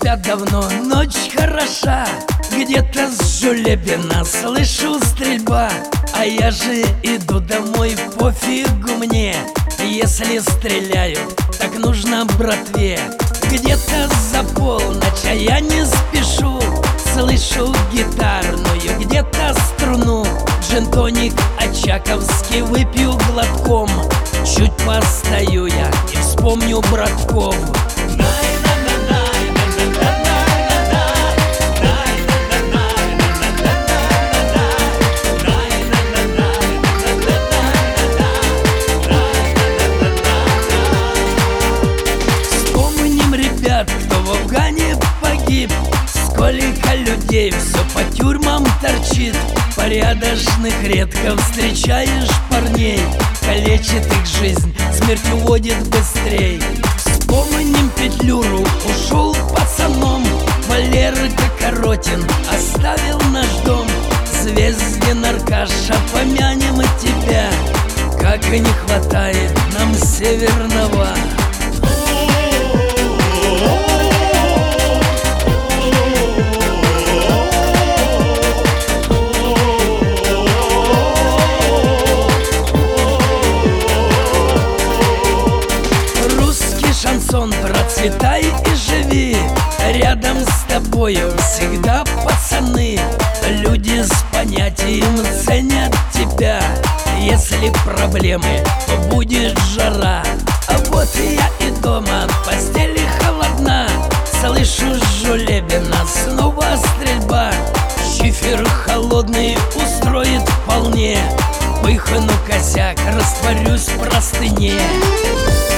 видимся давно, ночь хороша. Где-то с Жулебина слышу стрельба, а я же иду домой, пофигу мне. Если стреляют, так нужно братве. Где-то за полночь, а я не спешу, слышу гитарную, где-то струну. Джин-тоник очаковский выпью глотком. Чуть постою я и вспомню братков. Вспомним ребят, кто в Афгане погиб. Сколько людей все по тюрьмам торчит. Порядочных редко встречаешь парней. Калечит их жизнь, смерть уводит быстрей. Вспомним Петлюру, ушел пацаном. Валерка Коротин оставил наш дом. Звездин Аркаша, помянем тебя. Как и не хватает нам Северного. Шансон, процветай и живи. Рядом с тобою всегда пацаны. Люди с понятием ценят тебя. Если проблемы, то будет жара. А вот я и дома, в постели холодна. Слышу с Жулебина снова стрельба. Шифер холодный устроит вполне. Пыхну косяк, растворюсь в простыне.